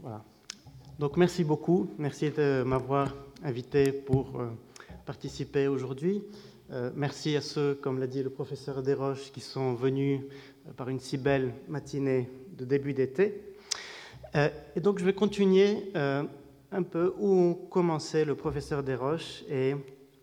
Voilà. Donc merci beaucoup, merci de m'avoir invité pour participer aujourd'hui. Merci à ceux, comme l'a dit le professeur Desroches, qui sont venus par une si belle matinée de début d'été. Et donc je vais continuer un peu où ont commencé le professeur Desroches et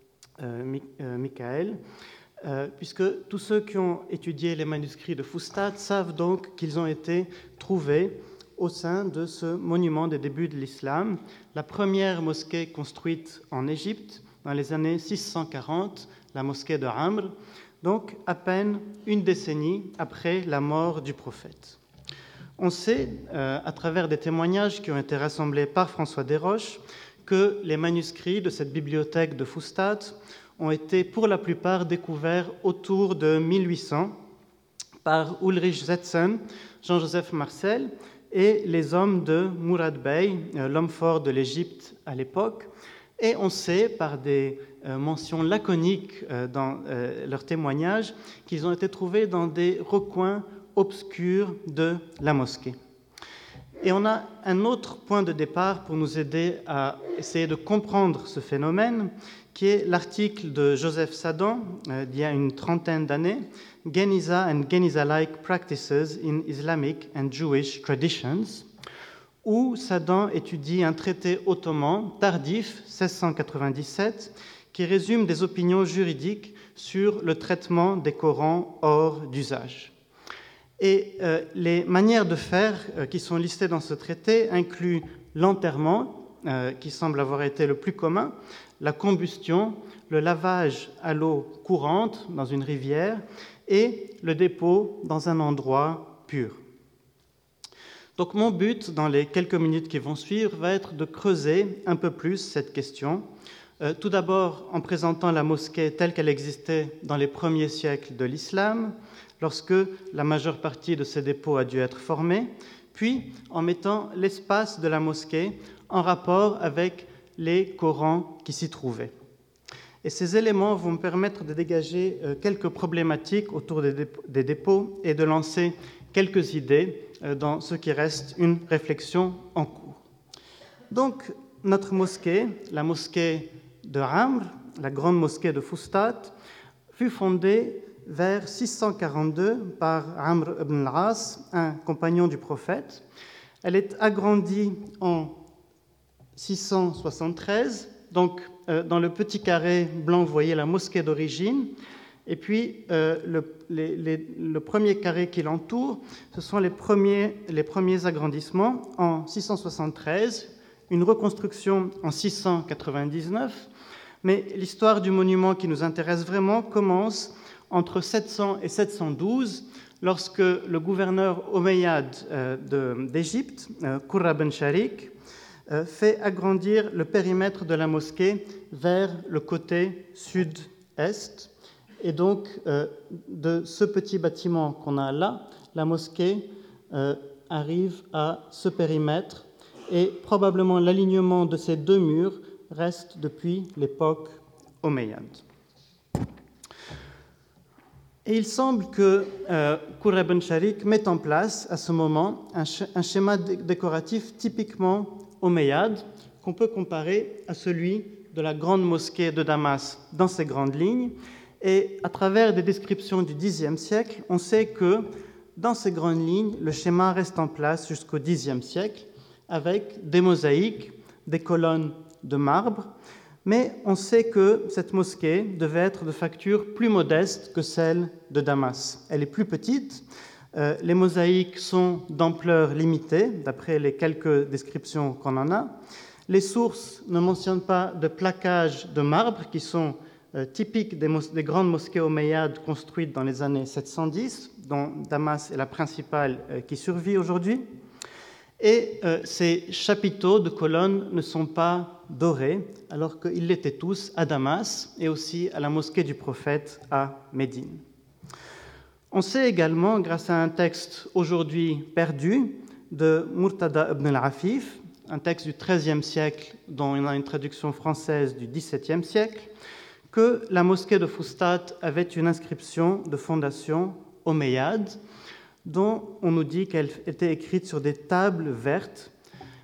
Michael, puisque tous ceux qui ont étudié les manuscrits de Fustat savent donc qu'ils ont été trouvés au sein de ce monument des débuts de l'islam, la première mosquée construite en Égypte dans les années 640, la mosquée de Amr, donc à peine une décennie après la mort du prophète. On sait, à travers des témoignages qui ont été rassemblés par François Desroches, que les manuscrits de cette bibliothèque de Fustat ont été pour la plupart découverts autour de 1800 par Ulrich Setzen, Jean-Joseph Marcel et les hommes de Mourad Bey, l'homme fort de l'Égypte à l'époque. Et on sait, par des mentions laconiques dans leurs témoignages, qu'ils ont été trouvés dans des recoins obscurs de la mosquée. Et on a un autre point de départ pour nous aider à essayer de comprendre ce phénomène, qui est l'article de Joseph Sadan, d'il y a une trentaine d'années, « Geniza and Geniza-like practices in Islamic and Jewish traditions », où Sadan étudie un traité ottoman tardif, 1697, qui résume des opinions juridiques sur le traitement des Corans hors d'usage. Et les manières de faire qui sont listées dans ce traité incluent l'enterrement, qui semble avoir été le plus commun, la combustion, le lavage à l'eau courante dans une rivière et le dépôt dans un endroit pur. Donc mon but, dans les quelques minutes qui vont suivre, va être de creuser un peu plus cette question. Tout d'abord en présentant la mosquée telle qu'elle existait dans les premiers siècles de l'islam, lorsque la majeure partie de ces dépôts a dû être formée, puis en mettant l'espace de la mosquée en rapport avec les Corans qui s'y trouvaient. Et ces éléments vont me permettre de dégager quelques problématiques autour des dépôts et de lancer quelques idées dans ce qui reste une réflexion en cours. Donc, notre mosquée, la mosquée de Amr, la grande mosquée de Fustat, fut fondée vers 642 par Amr ibn al-As, un compagnon du prophète. Elle est agrandie en 673, donc dans le petit carré blanc, vous voyez la mosquée d'origine, et puis le premier carré qui l'entoure, ce sont les premiers agrandissements en 673, une reconstruction en 699, mais l'histoire du monument qui nous intéresse vraiment commence entre 700 et 712, lorsque le gouverneur omeyyade d'Égypte, Qurra ben Sharik, fait agrandir le périmètre de la mosquée vers le côté sud-est. Et donc, de ce petit bâtiment qu'on a là, la mosquée arrive à ce périmètre et probablement l'alignement de ces deux murs reste depuis l'époque omeyyade. Et il semble que Qurra ben Sharik mette en place à ce moment un schéma décoratif typiquement omeyyade qu'on peut comparer à celui de la grande mosquée de Damas dans ses grandes lignes. Et à travers des descriptions du Xe siècle, on sait que dans ces grandes lignes, le schéma reste en place jusqu'au Xe siècle avec des mosaïques, des colonnes de marbre. Mais on sait que cette mosquée devait être de facture plus modeste que celle de Damas. Elle est plus petite. Les mosaïques sont d'ampleur limitée, d'après les quelques descriptions qu'on en a. Les sources ne mentionnent pas de plaquages de marbre qui sont typiques des grandes mosquées omeyyades construites dans les années 710, dont Damas est la principale qui survit aujourd'hui. Et ces chapiteaux de colonnes ne sont pas dorés, alors qu'ils l'étaient tous à Damas et aussi à la mosquée du prophète à Médine. On sait également, grâce à un texte aujourd'hui perdu de Murtada ibn al-Afif, un texte du XIIIe siècle dont on a une traduction française du XVIIe siècle, que la mosquée de Fustat avait une inscription de fondation omeyyade, dont on nous dit qu'elle était écrite sur des tables vertes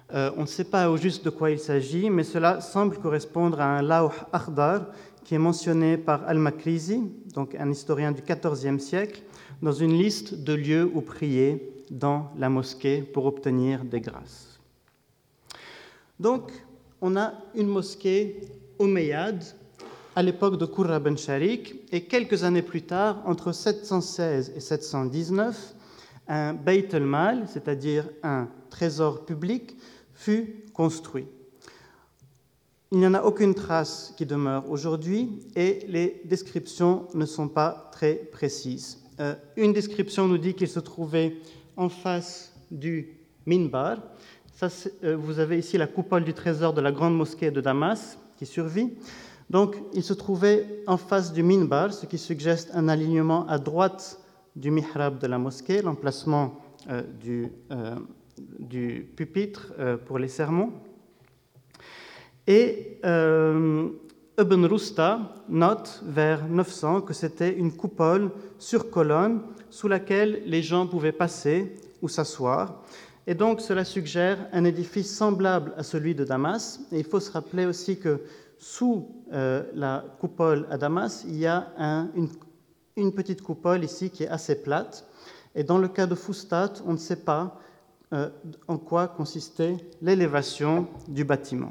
On ne sait pas au juste de quoi il s'agit, mais cela semble correspondre à un lawh akhdar qui est mentionné par Al-Makrizi, donc un historien du XIVe siècle, dans une liste de lieux où prier dans la mosquée pour obtenir des grâces. Donc, on a une mosquée omeyyade à l'époque de Qurra ben Sharik, et quelques années plus tard, entre 716 et 719, un Bayt al-Mal, c'est-à-dire un trésor public, fut construit. Il n'y en a aucune trace qui demeure aujourd'hui et les descriptions ne sont pas très précises. Une description nous dit qu'il se trouvait en face du minbar. Vous avez ici la coupole du trésor de la grande mosquée de Damas qui survit. Donc, il se trouvait en face du minbar, ce qui suggère un alignement à droite du mihrab de la mosquée, l'emplacement du pupitre pour les sermons. Et Ibn Rusta note vers 900 que c'était une coupole sur colonne sous laquelle les gens pouvaient passer ou s'asseoir. Et donc, cela suggère un édifice semblable à celui de Damas. Et il faut se rappeler aussi que sous la coupole à Damas, il y a une petite coupole ici qui est assez plate. Et dans le cas de Fustat, on ne sait pas en quoi consistait l'élévation du bâtiment.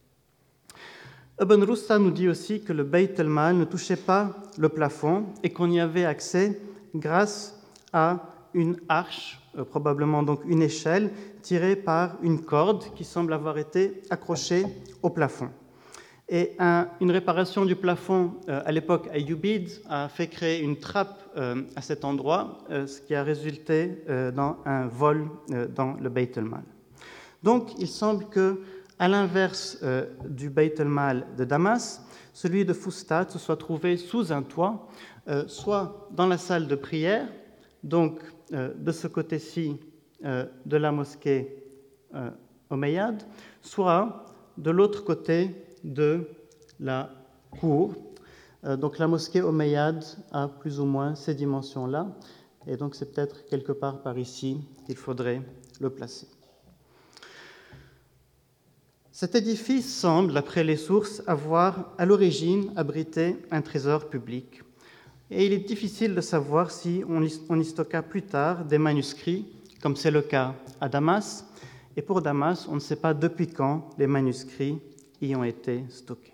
Ibn Rusta nous dit aussi que le Bayt al-Mal ne touchait pas le plafond et qu'on y avait accès grâce à une arche, probablement donc une échelle, tirée par une corde qui semble avoir été accrochée au plafond. Et une réparation du plafond à l'époque ayyubide a fait créer une trappe à cet endroit, ce qui a résulté dans un vol dans le Bayt al-Mal. Donc, il semble que, à l'inverse du Bayt al-Mal de Damas, celui de Fustat se soit trouvé sous un toit, soit dans la salle de prière, donc de ce côté-ci de la mosquée omeyyade, soit de l'autre côté de la cour. Donc la mosquée omeyyade a plus ou moins ces dimensions-là, et donc c'est peut-être quelque part par ici qu'il faudrait le placer. Cet édifice semble, d'après les sources, avoir à l'origine abrité un trésor public. Et il est difficile de savoir si on y stocka plus tard des manuscrits, comme c'est le cas à Damas. Et pour Damas, on ne sait pas depuis quand les manuscrits y ont été stockés.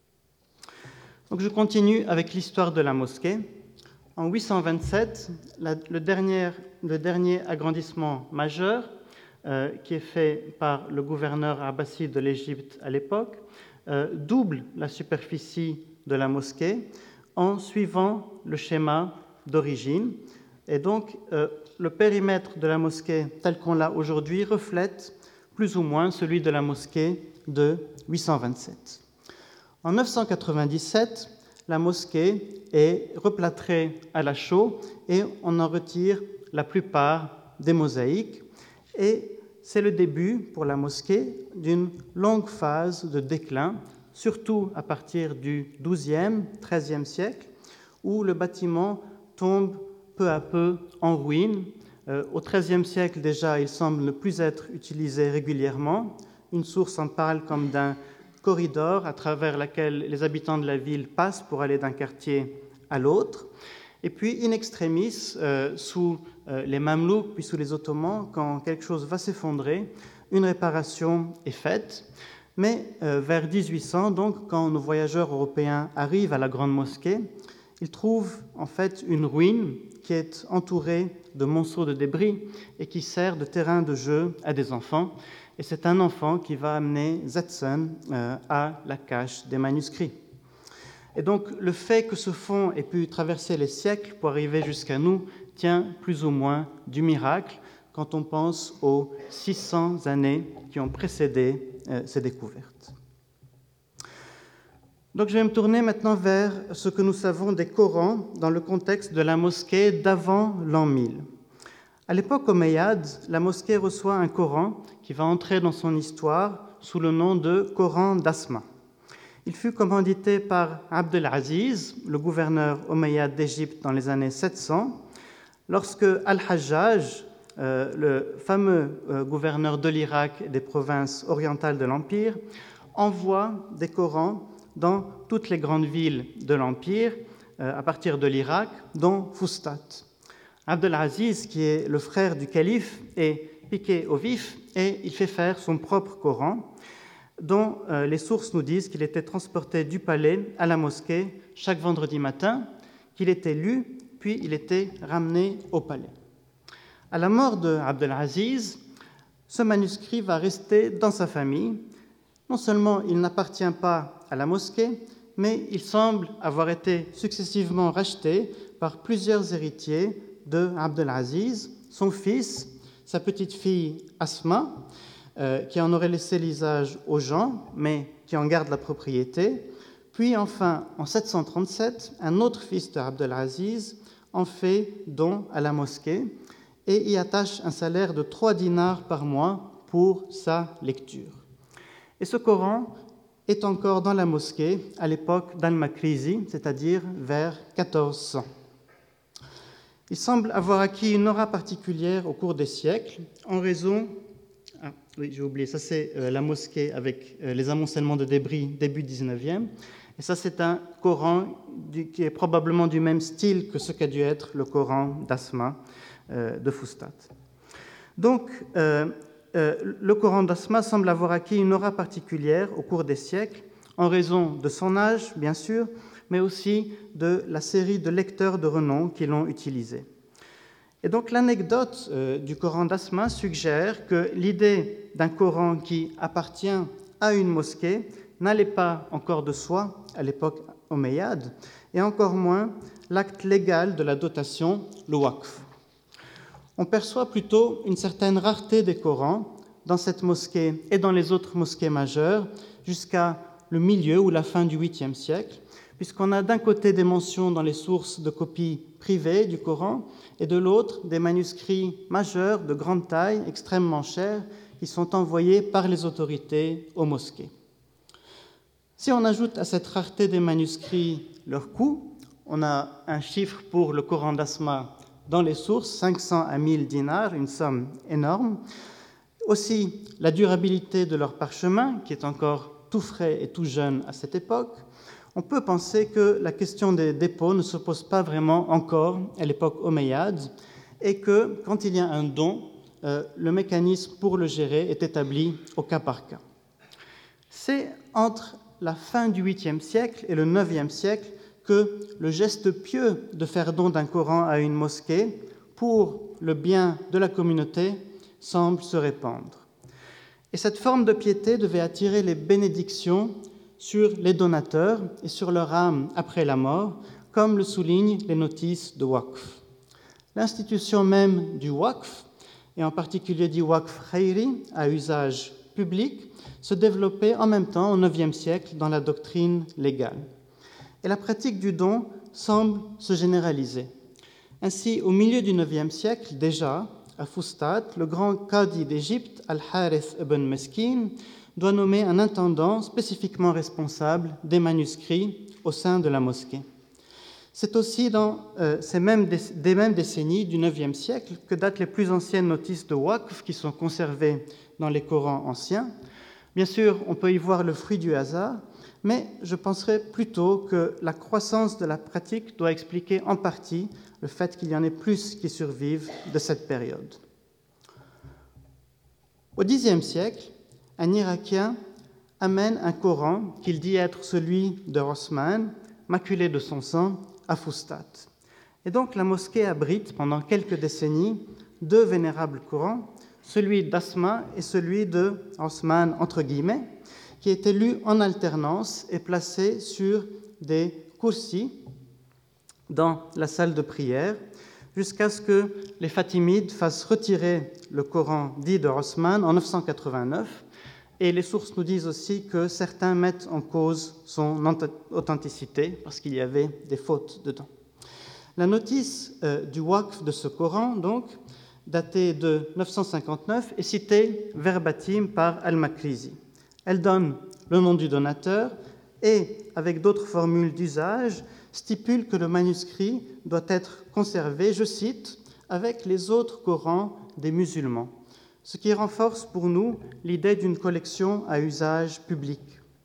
Donc je continue avec l'histoire de la mosquée. En 827, le dernier agrandissement majeur, qui est fait par le gouverneur abbasside de l'Égypte à l'époque, double la superficie de la mosquée en suivant le schéma d'origine. Et donc, le périmètre de la mosquée tel qu'on l'a aujourd'hui reflète plus ou moins celui de la mosquée de 827. En 997, la mosquée est replâtrée à la chaux et on en retire la plupart des mosaïques. Et c'est le début pour la mosquée d'une longue phase de déclin, surtout à partir du XIIe, XIIIe siècle, où le bâtiment tombe peu à peu en ruine. Au XIIIe siècle déjà, il semble ne plus être utilisé régulièrement. Une source en parle comme d'un corridor à travers lequel les habitants de la ville passent pour aller d'un quartier à l'autre. Et puis, in extremis, sous les Mamelouks, puis sous les Ottomans, quand quelque chose va s'effondrer, une réparation est faite. Mais vers 1800, donc, quand nos voyageurs européens arrivent à la Grande Mosquée, ils trouvent en fait une ruine qui est entourée de monceaux de débris et qui sert de terrain de jeu à des enfants. Et c'est un enfant qui va amener Zetsen à la cache des manuscrits. Et donc, le fait que ce fond ait pu traverser les siècles pour arriver jusqu'à nous tient plus ou moins du miracle quand on pense aux 600 années qui ont précédé ces découvertes. Donc, je vais me tourner maintenant vers ce que nous savons des Corans dans le contexte de la mosquée d'avant l'an 1000. À l'époque omeyyade, la mosquée reçoit un Coran qui va entrer dans son histoire sous le nom de Coran d'Asma. Il fut commandité par Abd al-Aziz, le gouverneur omeyyade d'Égypte dans les années 700, lorsque Al-Hajjaj le fameux gouverneur de l'Irak et des provinces orientales de l'Empire, envoie des Corans dans toutes les grandes villes de l'Empire, à partir de l'Irak, dont Fustat. Abdelaziz, qui est le frère du calife, est piqué au vif et il fait faire son propre Coran, dont les sources nous disent qu'il était transporté du palais à la mosquée chaque vendredi matin, qu'il était lu, puis il était ramené au palais. À la mort de Abdelaziz, ce manuscrit va rester dans sa famille. Non seulement il n'appartient pas à la mosquée, mais il semble avoir été successivement racheté par plusieurs héritiers de Abdelaziz, son fils, sa petite-fille Asma, qui en aurait laissé l'usage aux gens, mais qui en garde la propriété. Puis enfin, en 737, un autre fils de Abdelaziz en fait don à la mosquée et y attache un salaire de 3 dinars par mois pour sa lecture. Et ce Coran est encore dans la mosquée à l'époque d'Al-Makrizi, c'est-à-dire vers 1400. Il semble avoir acquis une aura particulière au cours des siècles en raison... Ah, oui, j'ai oublié, ça c'est la mosquée avec les amoncellements de débris début 19e. Et ça c'est un Coran qui est probablement du même style que ce qu'a dû être le Coran d'Asma de Fustat. Donc, le Coran d'Asma semble avoir acquis une aura particulière au cours des siècles en raison de son âge, bien sûr, mais aussi de la série de lecteurs de renom qui l'ont utilisé. Et donc l'anecdote du Coran d'Asma suggère que l'idée d'un Coran qui appartient à une mosquée n'allait pas encore de soi à l'époque omeyyade, et encore moins l'acte légal de la dotation, le waqf. On perçoit plutôt une certaine rareté des Corans dans cette mosquée et dans les autres mosquées majeures jusqu'à le milieu ou la fin du 8e siècle, puisqu'on a d'un côté des mentions dans les sources de copies privées du Coran et de l'autre des manuscrits majeurs de grande taille, extrêmement chers, qui sont envoyés par les autorités aux mosquées. Si on ajoute à cette rareté des manuscrits leur coût, on a un chiffre pour le Coran d'Asma dans les sources, 500 à 1000 dinars, une somme énorme. Aussi, la durabilité de leur parchemin, qui est encore tout frais et tout jeune à cette époque. On peut penser que la question des dépôts ne se pose pas vraiment encore à l'époque omeyyade et que, quand il y a un don, le mécanisme pour le gérer est établi au cas par cas. C'est entre la fin du 8e siècle et le 9e siècle que le geste pieux de faire don d'un Coran à une mosquée pour le bien de la communauté semble se répandre. Et cette forme de piété devait attirer les bénédictions sur les donateurs et sur leur âme après la mort, comme le soulignent les notices de Waqf. L'institution même du Waqf, et en particulier du Waqf khayri, à usage public, se développait en même temps au IXe siècle dans la doctrine légale. Et la pratique du don semble se généraliser. Ainsi, au milieu du IXe siècle, déjà, à Fustat, le grand qadi d'Égypte, Al-Harith ibn Meskin, doit nommer un intendant spécifiquement responsable des manuscrits au sein de la mosquée. C'est aussi dans ces mêmes décennies du IXe siècle que datent les plus anciennes notices de Waqf qui sont conservées dans les Corans anciens. Bien sûr, on peut y voir le fruit du hasard, mais je penserais plutôt que la croissance de la pratique doit expliquer en partie le fait qu'il y en ait plus qui survivent de cette période. Au Xe siècle, un Irakien amène un Coran qu'il dit être celui de Osman, maculé de son sang, à Fustat. Et donc la mosquée abrite pendant quelques décennies 2 vénérables Corans, celui d'Asma et celui de Osman, entre guillemets, qui étaient lus en alternance et placés sur des kursis dans la salle de prière, jusqu'à ce que les Fatimides fassent retirer le Coran dit de Osman en 989. Et les sources nous disent aussi que certains mettent en cause son authenticité parce qu'il y avait des fautes dedans. La notice du Waqf de ce Coran, donc, datée de 959, est citée verbatim par Al-Makrizi. Elle donne le nom du donateur et, avec d'autres formules d'usage, stipule que le manuscrit doit être conservé, je cite, avec les autres Corans des musulmans, ce qui renforce pour nous l'idée d'une collection à usage public.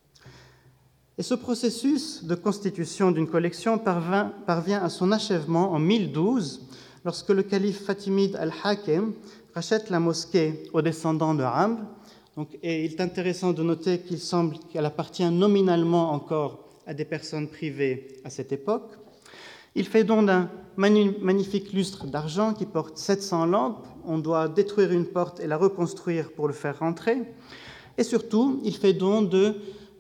Et ce processus de constitution d'une collection parvient à son achèvement en 1012, lorsque le calife fatimide al-Hakim rachète la mosquée aux descendants de Amr. Et il est intéressant de noter qu'il semble qu'elle appartient nominalement encore à des personnes privées à cette époque. Il fait don d'un magnifique lustre d'argent qui porte 700 lampes. On doit détruire une porte et la reconstruire pour le faire rentrer. Et surtout, il fait don de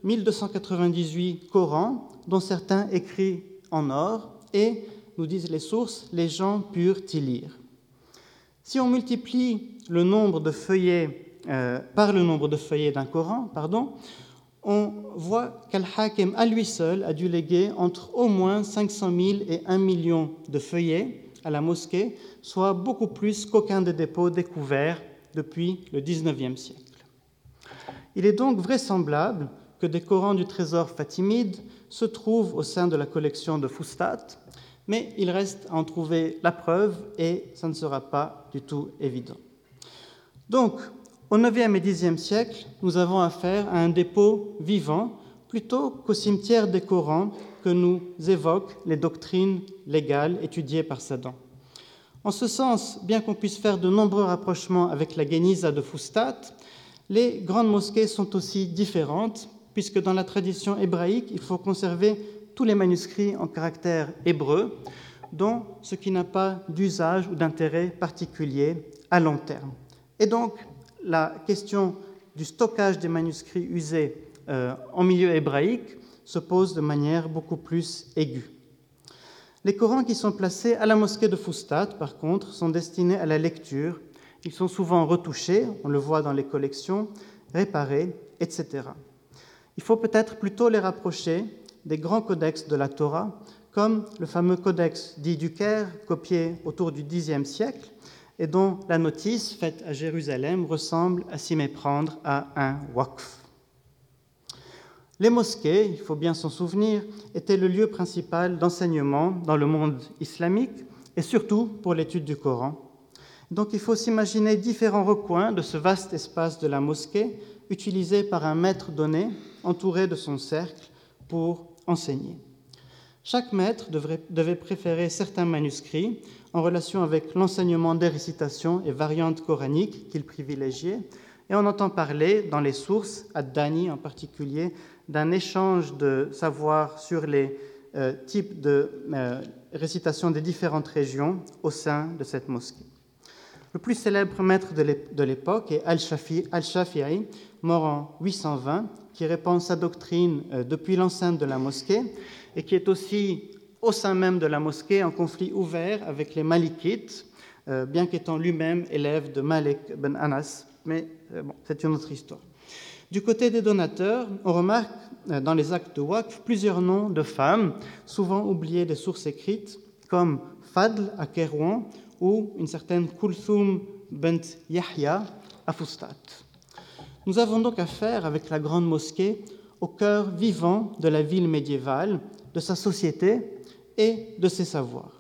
1298 Corans, dont certains écrits en or, et, nous disent les sources, les gens purent y lire. Si on multiplie le nombre de feuillets par le nombre de feuillets d'un Coran, on voit qu'Al-Hakim, à lui seul, a dû léguer entre au moins 500 000 et 1 million de feuillets à la mosquée, soit beaucoup plus qu'aucun des dépôts découverts depuis le XIXe siècle. Il est donc vraisemblable que des Corans du trésor fatimide se trouvent au sein de la collection de Fustat, mais il reste à en trouver la preuve et ça ne sera pas du tout évident. Donc, au IXe et Xe siècle, nous avons affaire à un dépôt vivant plutôt qu'au cimetière des Corans que nous évoquent les doctrines légales étudiées par Sadan. En ce sens, bien qu'on puisse faire de nombreux rapprochements avec la Guéniza de Fustat, les grandes mosquées sont aussi différentes, puisque dans la tradition hébraïque, il faut conserver tous les manuscrits en caractère hébreu, dont ce qui n'a pas d'usage ou d'intérêt particulier à long terme. Et donc, la question du stockage des manuscrits usés en milieu hébraïque se pose de manière beaucoup plus aiguë. Les Corans qui sont placés à la mosquée de Fustat, par contre, sont destinés à la lecture. Ils sont souvent retouchés, on le voit dans les collections, réparés, etc. Il faut peut-être plutôt les rapprocher des grands codex de la Torah, comme le fameux codex dit du Caire, copié autour du Xe siècle, et dont la notice faite à Jérusalem ressemble à s'y méprendre à un waqf. Les mosquées, il faut bien s'en souvenir, étaient le lieu principal d'enseignement dans le monde islamique et surtout pour l'étude du Coran. Donc il faut s'imaginer différents recoins de ce vaste espace de la mosquée utilisé par un maître donné, entouré de son cercle, pour enseigner. Chaque maître devait préférer certains manuscrits en relation avec l'enseignement des récitations et variantes coraniques qu'il privilégiait, et on entend parler dans les sources, Ad-Dani en particulier, d'un échange de savoir sur les types de récitations des différentes régions au sein de cette mosquée. Le plus célèbre maître de l'époque est Al-Shafi'i, mort en 820, qui répand sa doctrine depuis l'enceinte de la mosquée et qui est aussi, au sein même de la mosquée, en conflit ouvert avec les Malikites, bien qu'étant lui-même élève de Malik ben Anas, mais c'est une autre histoire. Du côté des donateurs, on remarque dans les actes de Waqf plusieurs noms de femmes, souvent oubliés des sources écrites, comme Fadl à Kairouan ou une certaine Kulthum bint Yahya à Fustat. Nous avons donc affaire avec la grande mosquée au cœur vivant de la ville médiévale, de sa société et de ses savoirs.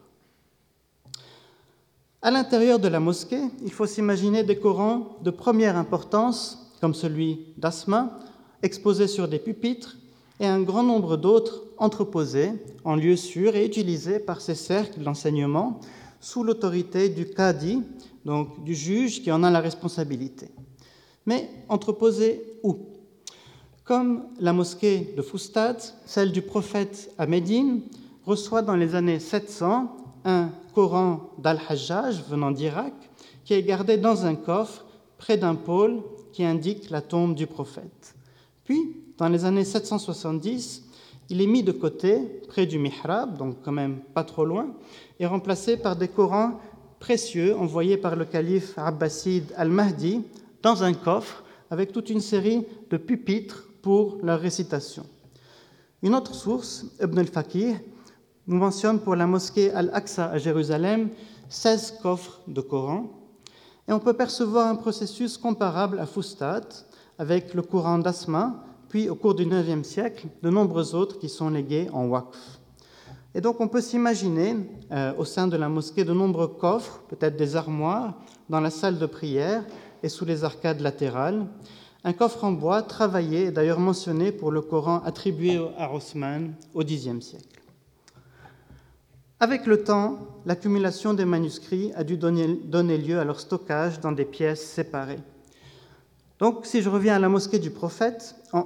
À l'intérieur de la mosquée, il faut s'imaginer des Corans de première importance, comme celui d'Asma, exposés sur des pupitres, et un grand nombre d'autres entreposés en lieu sûr et utilisés par ces cercles d'enseignement sous l'autorité du qadi, donc du juge qui en a la responsabilité. Mais entreposés où ? Comme la mosquée de Fustat, celle du prophète à Médine reçoit dans les années 700 un Coran d'Al-Hajjaj venant d'Irak qui est gardé dans un coffre près d'un pôle qui indique la tombe du prophète. Puis, dans les années 770, il est mis de côté près du mihrab, donc quand même pas trop loin, et remplacé par des Corans précieux envoyés par le calife abbasside al-Mahdi dans un coffre avec toute une série de pupitres pour leur récitation. Une autre source, Ibn al-Faqih, nous mentionne pour la mosquée Al-Aqsa à Jérusalem 16 coffres de Coran, et on peut percevoir un processus comparable à Fustat avec le Coran d'Asma, puis au cours du IXe siècle, de nombreux autres qui sont légués en waqf. Et donc on peut s'imaginer au sein de la mosquée de nombreux coffres, peut-être des armoires, dans la salle de prière et sous les arcades latérales. Un coffre en bois travaillé est d'ailleurs mentionné pour le Coran attribué à Osman au Xe siècle. Avec le temps, l'accumulation des manuscrits a dû donner lieu à leur stockage dans des pièces séparées. Donc, si je reviens à la mosquée du prophète, en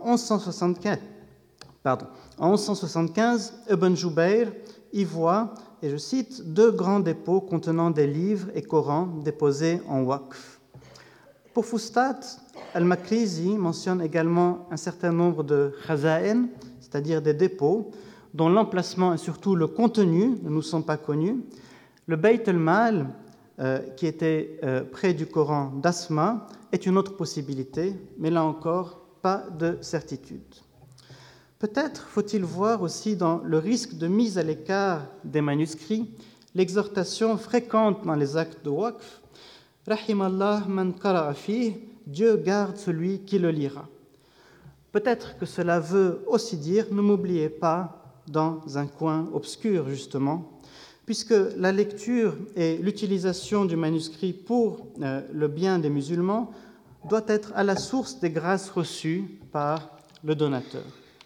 1175, Ibn Jubayr y voit, et je cite, 2 grands dépôts contenant des livres et Corans déposés en waqf. Pour Fustat, Al-Makrizi mentionne également un certain nombre de khaza'in, c'est-à-dire des dépôts, dont l'emplacement et surtout le contenu ne nous sont pas connus. Le Bayt al-Mal, qui était près du Coran d'Asma, est une autre possibilité, mais là encore, pas de certitude. Peut-être faut-il voir aussi dans le risque de mise à l'écart des manuscrits l'exhortation fréquente dans les actes de waqf « Rahimallah man qara'a fih » Dieu garde celui qui le lira. Peut-être que cela veut aussi dire « ne m'oubliez pas dans un coin obscur » justement, puisque la lecture et l'utilisation du manuscrit pour le bien des musulmans doit être à la source des grâces reçues par le donateur.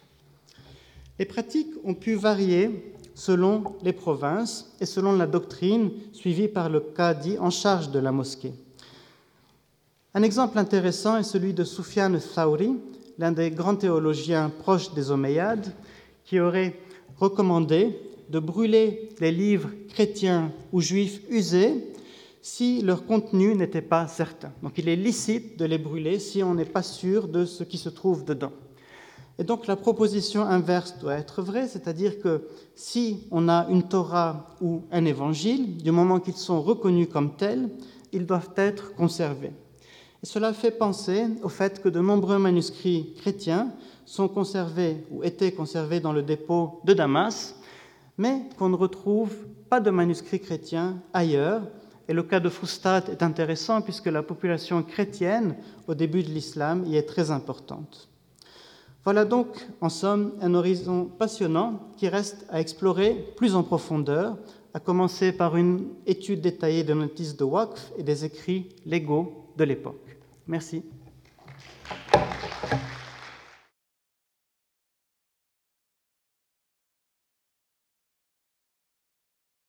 Les pratiques ont pu varier selon les provinces et selon la doctrine suivie par le qadi en charge de la mosquée. Un exemple intéressant est celui de Sufyan al-Thawri, l'un des grands théologiens proches des Omeyyades, qui aurait recommandé de brûler les livres chrétiens ou juifs usés si leur contenu n'était pas certain. Donc il est licite de les brûler si on n'est pas sûr de ce qui se trouve dedans. Et donc la proposition inverse doit être vraie, c'est-à-dire que si on a une Torah ou un évangile, du moment qu'ils sont reconnus comme tels, ils doivent être conservés. Et cela fait penser au fait que de nombreux manuscrits chrétiens sont conservés ou étaient conservés dans le dépôt de Damas, mais qu'on ne retrouve pas de manuscrits chrétiens ailleurs. Et le cas de Fustat est intéressant puisque la population chrétienne au début de l'islam y est très importante. Voilà donc, en somme, un horizon passionnant qui reste à explorer plus en profondeur, à commencer par une étude détaillée des notices de waqf et des écrits légaux de l'époque. Merci.